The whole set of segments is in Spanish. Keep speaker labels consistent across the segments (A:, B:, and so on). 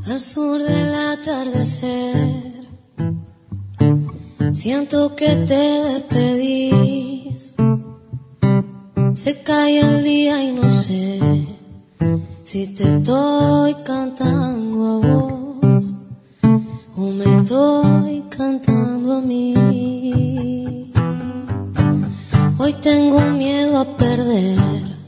A: Al sur del atardecer, siento que te despedís. Se cae el día y no sé si te estoy cantando a vos o me estoy cantando a mí. Hoy tengo miedo a perder,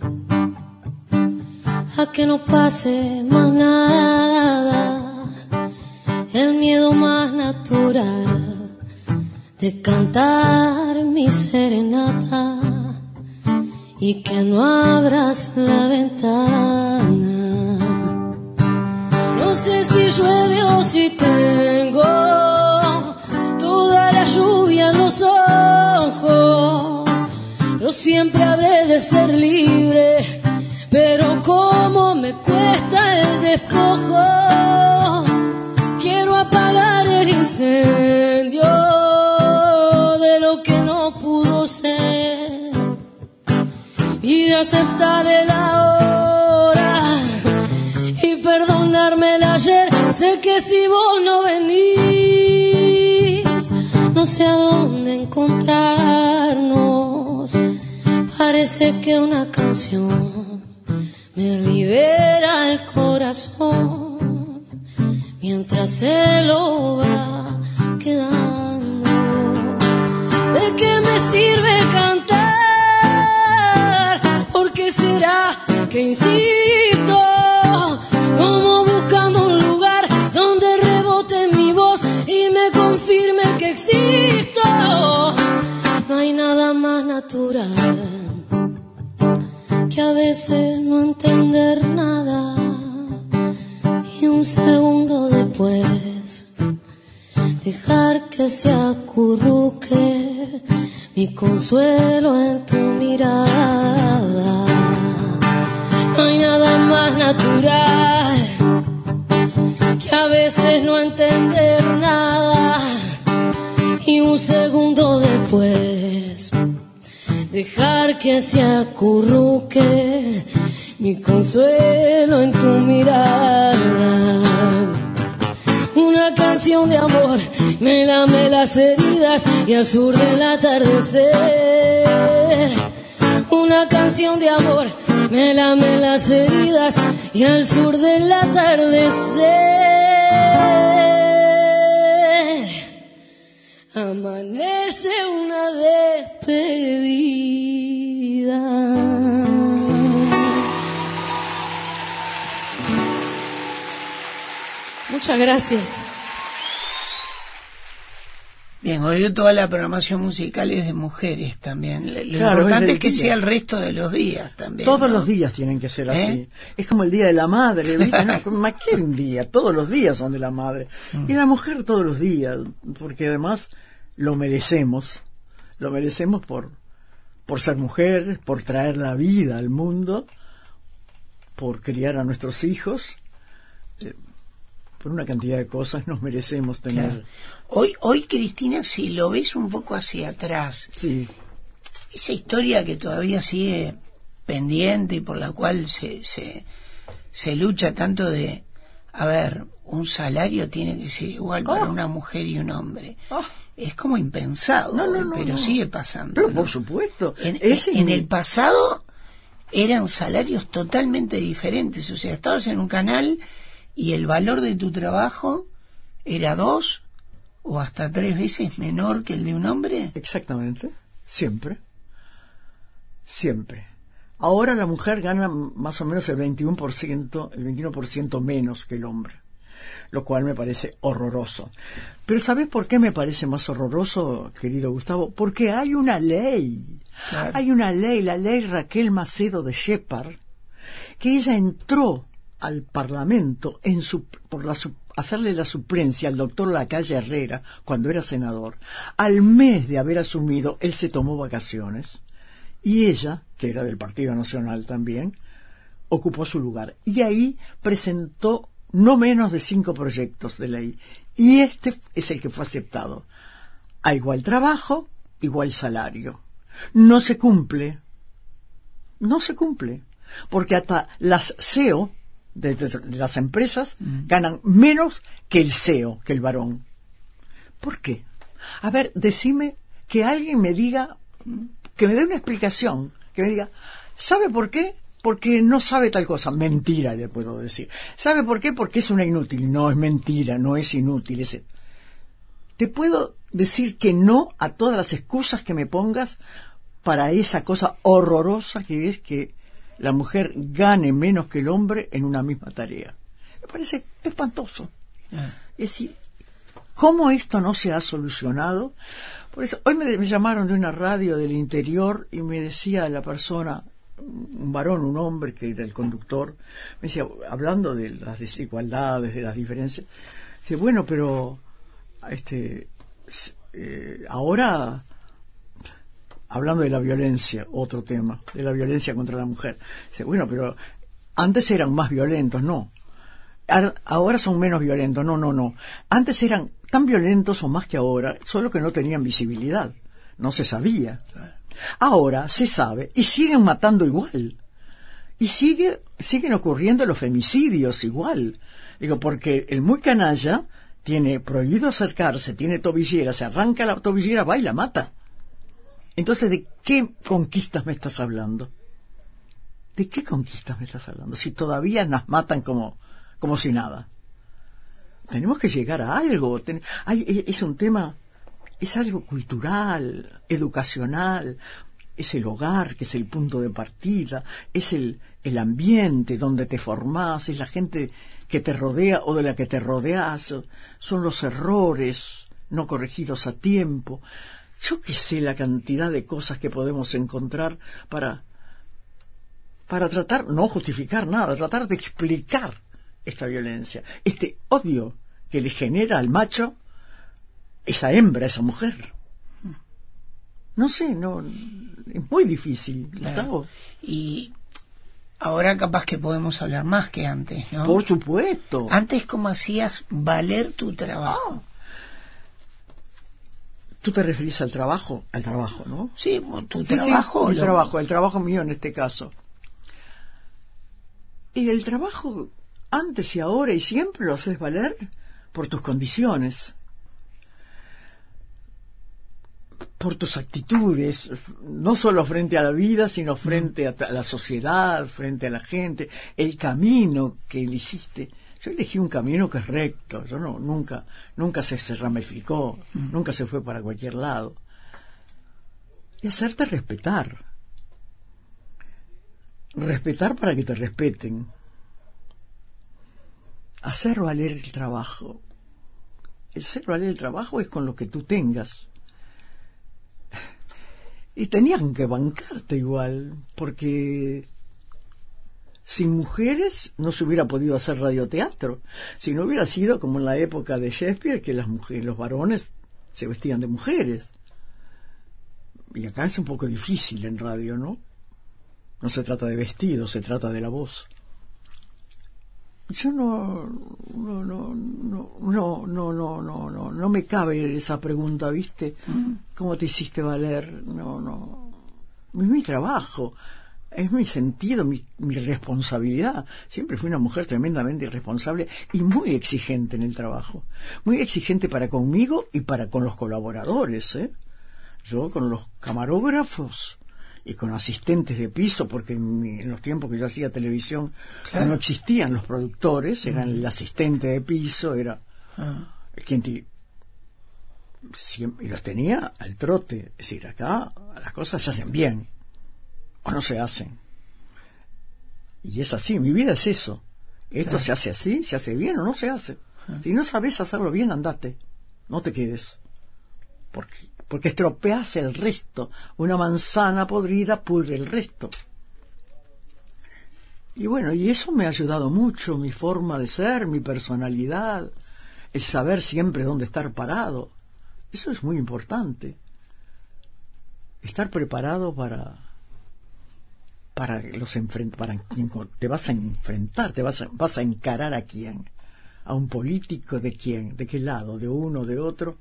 A: a que no pase más nada, el miedo más natural de cantar mi serenata y que no abras la ventana. No sé si llueve o si tengo toda la lluvia en los ojos. Yo siempre habré de ser libre, pero como me cuesta el despojo. Quiero apagar el incendio de lo que no pudo ser y de aceptar el ahora y perdonarme el ayer. Sé que si vos no venís, no sé a dónde encontrarnos. Parece que una canción me libera el corazón mientras se lo va quedando. ¿De qué me sirve cantar? ¿Por qué será que insisto? Como buscando un lugar donde rebote mi voz y me confirme que existo. No hay nada más natural que a veces no entender nada y un segundo después dejar que se acurruque mi consuelo en tu mirada. No hay nada más natural que a veces no entender nada y un segundo después dejar que se acurruque mi consuelo en tu mirada. Una canción de amor me lame las heridas y al sur del atardecer. Una canción de amor me lame las heridas y al sur del atardecer amanece una despedida. Muchas gracias.
B: Bien, hoy toda la programación musical es de mujeres también. Lo
C: Claro,
B: importante
C: es
B: es que
C: día.
B: sea el resto de los días también.
C: Todos
B: ¿no?
C: los días tienen que ser así. Es como el Día de la Madre, ¿viste? No, más que un día, todos los días son de la madre. Y la mujer todos los días, porque además lo merecemos por ser mujer, por traer la vida al mundo, por criar a nuestros hijos, por una cantidad de cosas nos merecemos tener.
B: Claro. Hoy, Cristina, si lo ves un poco hacia atrás,
C: Sí.
B: esa historia que todavía sigue pendiente y por la cual se lucha tanto de, a ver, un salario tiene que ser igual para una mujer y un hombre. Es como impensado, pero sigue pasando.
C: Pero
B: ¿no?
C: por supuesto.
B: En el pasado eran salarios totalmente diferentes. O sea, estabas en un canal y el valor de tu trabajo era 2 o hasta 3 veces menor que el de un hombre.
C: Exactamente. Siempre. Ahora la mujer gana más o menos el 21% menos que el hombre, lo cual me parece horroroso. Pero ¿sabes por qué me parece más horroroso, querido Gustavo? Porque hay una ley.
B: Claro.
C: Hay una ley, la ley Raquel Macedo de Shepard, que ella entró al Parlamento hacerle la suplencia al doctor Lacalle Herrera cuando era senador. Al mes de haber asumido, él se tomó vacaciones y ella, que era del Partido Nacional también, ocupó su lugar. Y ahí presentó no menos de 5 proyectos de ley. Y este es el que fue aceptado. A igual trabajo, igual salario. No se cumple, porque hasta las CEO de las empresas ganan menos que el CEO, que el varón. ¿Por qué? A ver, decime, que alguien me diga, que me dé una explicación, que me diga, ¿sabe por qué? Porque no sabe tal cosa. Mentira, le puedo decir. ¿Sabe por qué? Porque es una inútil. No, es mentira, no es inútil. Te puedo decir que no a todas las excusas que me pongas para esa cosa horrorosa que es que la mujer gane menos que el hombre en una misma tarea. Me parece espantoso. Es decir, ¿cómo esto no se ha solucionado? Por eso, hoy me llamaron de una radio del interior y me decía la persona, un varón, un hombre, que era el conductor, me decía, hablando de las desigualdades, de las diferencias, dice, bueno, pero ahora, hablando de la violencia, otro tema, de la violencia contra la mujer, dice, bueno, pero antes eran más violentos, no. Ahora son menos violentos, no. Antes eran tan violentos o más que ahora, solo que no tenían visibilidad, no se sabía. Ahora se sabe y siguen matando igual. Y siguen ocurriendo los femicidios igual. Digo, porque el muy canalla tiene prohibido acercarse, tiene tobillera, se arranca la tobillera, va y la mata. Entonces, ¿de qué conquistas me estás hablando? ¿De qué conquistas me estás hablando? Si todavía nos matan como si nada. Tenemos que llegar a algo. Es un tema, es algo cultural, educacional, es el hogar, que es el punto de partida, es el ambiente donde te formás, es la gente que te rodea o de la que te rodeas, son los errores no corregidos a tiempo. Yo qué sé la cantidad de cosas que podemos encontrar para tratar, no justificar nada, tratar de explicar esta violencia, este odio que le genera al macho esa hembra, esa mujer. No sé, es muy difícil, Gustavo.
B: Y ahora capaz que podemos hablar más que antes, ¿no?
C: Por supuesto.
B: Antes, ¿cómo hacías valer tu trabajo?
C: ¿Tú te referís al trabajo? Al trabajo, ¿no?
B: Sí, tu trabajo.
C: Sí, el trabajo mío en este caso. Y el trabajo, antes y ahora y siempre lo haces valer por tus condiciones, por tus actitudes, no solo frente a la vida, sino frente a la sociedad, frente a la gente, el camino que elegiste. Yo elegí un camino que es recto, yo nunca se ramificó, nunca se fue para cualquier lado. Y hacerte respetar. Respetar para que te respeten. Hacer valer el trabajo. El hacer valer el trabajo es con lo que tú tengas. Y tenían que bancarte igual, porque sin mujeres no se hubiera podido hacer radioteatro. Si no hubiera sido como en la época de Shakespeare, que los varones se vestían de mujeres. Y acá es un poco difícil en radio, ¿no? No se trata de vestido, se trata de la voz. Yo no me cabe esa pregunta, ¿viste? ¿Cómo te hiciste valer? No. Es mi trabajo, es mi sentido, mi responsabilidad. Siempre fui una mujer tremendamente irresponsable y muy exigente en el trabajo. Muy exigente para conmigo y para con los colaboradores, ¿eh? Yo con los camarógrafos y con asistentes de piso, porque en los tiempos que yo hacía televisión, claro, no existían los productores, eran el asistente de piso, era quien siempre, y los tenía al trote. Es decir, acá las cosas se hacen bien o no se hacen, y es así, mi vida es eso. Esto, claro, se hace así, se hace bien o no se hace. Si no sabes hacerlo bien, andate, no te quedes, porque estropeas el resto. Una manzana podrida pudre el resto. Y bueno, y eso me ha ayudado mucho, mi forma de ser, mi personalidad, el saber siempre dónde estar parado. Eso es muy importante. Estar preparado para quien te vas a enfrentar, vas a encarar a quién, a un político, de quién, de qué lado, de uno, de otro,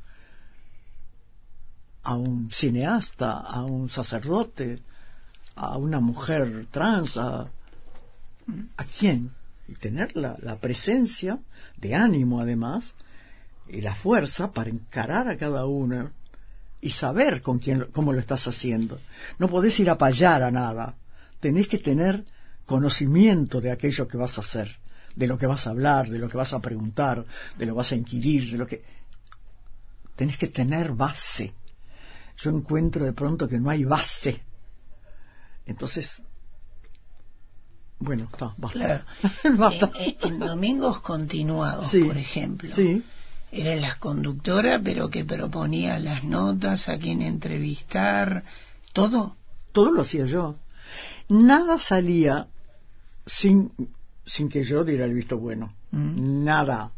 C: a un cineasta, a un sacerdote, a una mujer trans, ¿a quién? y tener la presencia de ánimo además y la fuerza para encarar a cada uno y saber cómo lo estás haciendo. No podés ir a payar a nada, tenés que tener conocimiento de aquello que vas a hacer, de lo que vas a hablar, de lo que vas a preguntar, de lo que vas a inquirir, de lo que... Tenés que tener base. Yo encuentro de pronto que no hay base. Entonces, bueno, basta.
B: Claro.
C: Basta.
B: En domingos continuados,
C: Sí,
B: por ejemplo,
C: sí.
B: eras la conductora, pero que proponía las notas, a quién entrevistar, todo.
C: Todo lo hacía yo. Nada salía sin que yo diera el visto bueno. Nada,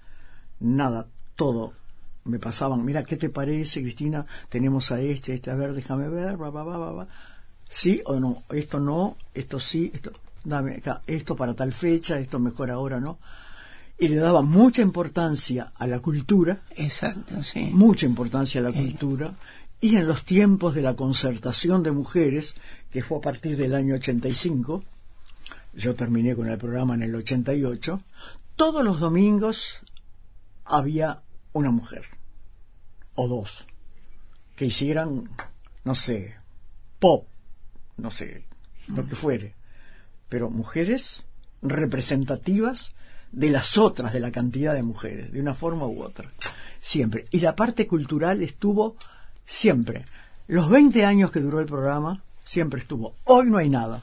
C: todo. Me pasaban, mira, ¿qué te parece, Cristina? Tenemos a a ver, déjame ver, sí o no, esto sí, esto, dame acá, esto para tal fecha, esto mejor ahora, ¿no? Y le daba mucha importancia a la cultura.
B: Exacto, sí.
C: Mucha importancia a la cultura. Y en los tiempos de la concertación de mujeres, que fue a partir del año 85, yo terminé con el programa en el 88, todos los domingos había una mujer, o dos, que hicieran, no sé, pop, no sé, lo que fuere, pero mujeres representativas de las otras, de la cantidad de mujeres, de una forma u otra, siempre. Y la parte cultural estuvo siempre. Los 20 años que duró el programa, siempre estuvo. Hoy no hay nada.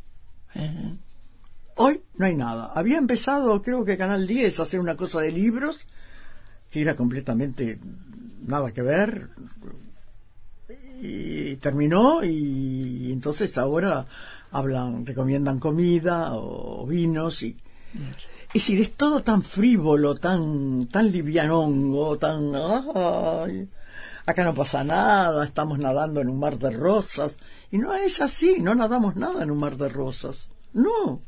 C: Hoy no hay nada. Había empezado, creo que Canal 10, a hacer una cosa de libros, que era completamente nada que ver, y terminó, y entonces ahora recomiendan comida o vinos, y es decir, es todo tan frívolo, tan livianongo, ay, acá no pasa nada, estamos nadando en un mar de rosas, y no es así, no nadamos nada en un mar de rosas, no,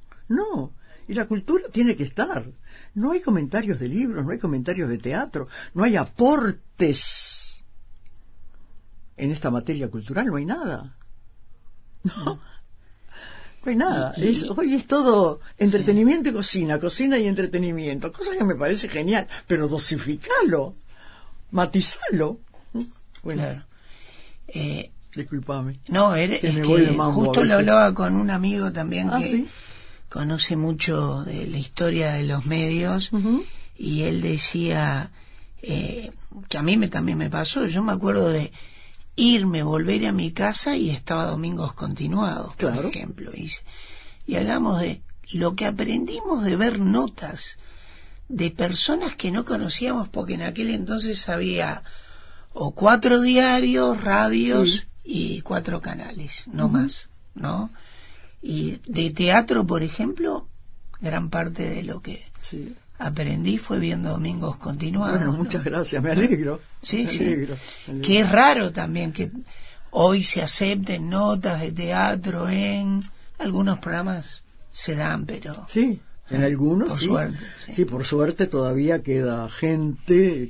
C: y la cultura tiene que estar. No hay comentarios de libros, no hay comentarios de teatro, no hay aportes en esta materia cultural, no hay nada. No hay nada. Hoy es todo entretenimiento y cocina y entretenimiento, cosa que me parece genial, pero dosificalo, matizalo. Bueno,
B: claro.
C: Disculpame.
B: No, es que justo lo hablaba con un amigo también que... ¿sí? Conoce mucho de la historia de los medios, y él decía que a mí también me pasó. Yo me acuerdo de volver a mi casa y estaba domingos continuados, claro, por ejemplo, y hablamos de lo que aprendimos de ver notas de personas que no conocíamos, porque en aquel entonces había o 4 diarios, radios, sí, y 4 canales, no más, ¿no? Y de teatro, por ejemplo, gran parte de lo que aprendí fue viendo domingos continuados.
C: Bueno, muchas gracias, me alegro.
B: Sí, me alegro. Que es raro también que hoy se acepten notas de teatro en algunos programas, se dan, pero...
C: Sí, en algunos,
B: por
C: sí.
B: Suerte,
C: sí, por suerte todavía queda gente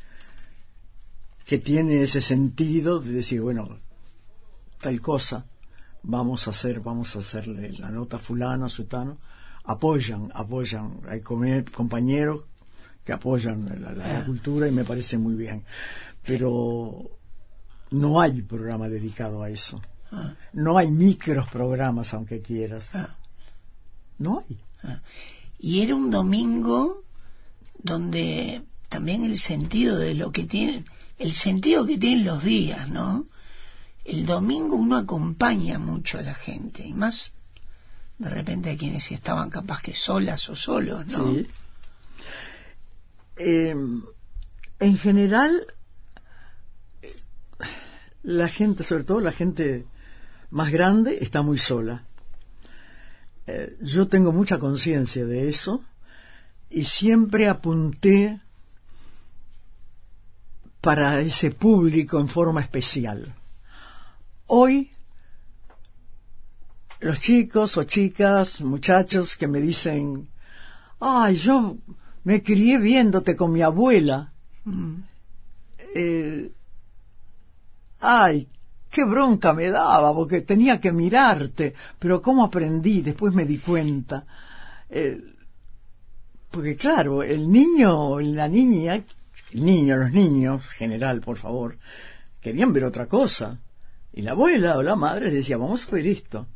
C: que tiene ese sentido de decir, bueno, tal cosa... vamos a hacerle la nota a fulano, a sutano, apoyan, hay compañeros que apoyan la cultura, y me parece muy bien, pero no hay programa dedicado a eso, no hay micros programas, aunque quieras, no hay.
B: Y era un domingo donde también el sentido que tienen los días, ¿no? El domingo uno acompaña mucho a la gente, y más de repente a quienes estaban capaz que solas o solos, ¿no?
C: Sí. En general, la gente, sobre todo la gente más grande, está muy sola. Yo tengo mucha conciencia de eso, y siempre apunté para ese público en forma especial. Hoy, los chicos o chicas, muchachos que me dicen, ay, yo me crié viéndote con mi abuela, ay, qué bronca me daba, porque tenía que mirarte, pero cómo aprendí, después me di cuenta. Porque claro, el niño, la niña, los niños, en general, por favor, querían ver otra cosa. Y la abuela o la madre decía, vamos a ver esto.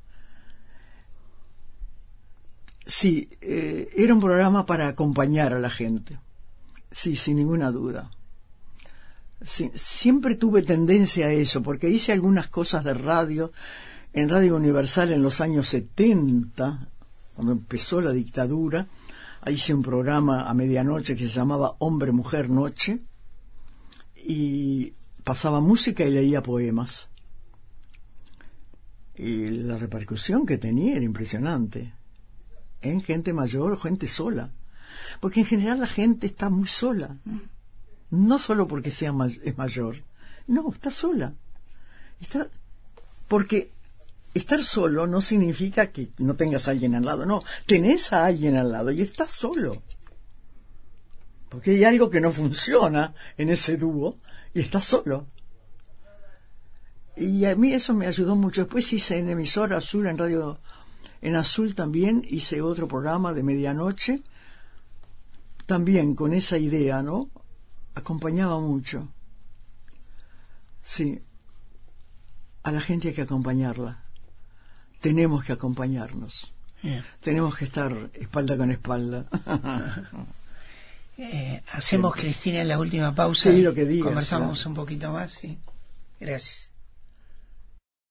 C: Sí, era un programa para acompañar a la gente. Sí, sin ninguna duda. Sí, siempre tuve tendencia a eso, porque hice algunas cosas de radio, en Radio Universal en los años 70, cuando empezó la dictadura. Ahí hice un programa a medianoche que se llamaba Hombre, Mujer, Noche, y pasaba música y leía poemas. Y la repercusión que tenía era impresionante, en gente mayor o gente sola, porque en general la gente está muy sola, no solo porque es mayor, no, está sola, porque estar solo no significa que no tengas a alguien al lado, no, tenés a alguien al lado y estás solo, porque hay algo que no funciona en ese dúo y estás solo. Y a mí eso me ayudó mucho. Después hice en Emisora Azul, en Radio en Azul también, hice otro programa de medianoche, también con esa idea, ¿no? Acompañaba mucho. Sí, a la gente hay que acompañarla. Tenemos que acompañarnos.
B: Bien.
C: Tenemos que estar espalda con espalda.
B: Hacemos, Cristina, la última pausa.
C: Sí, lo que digas,
B: conversamos
C: claro.
B: un poquito más. Sí. Gracias.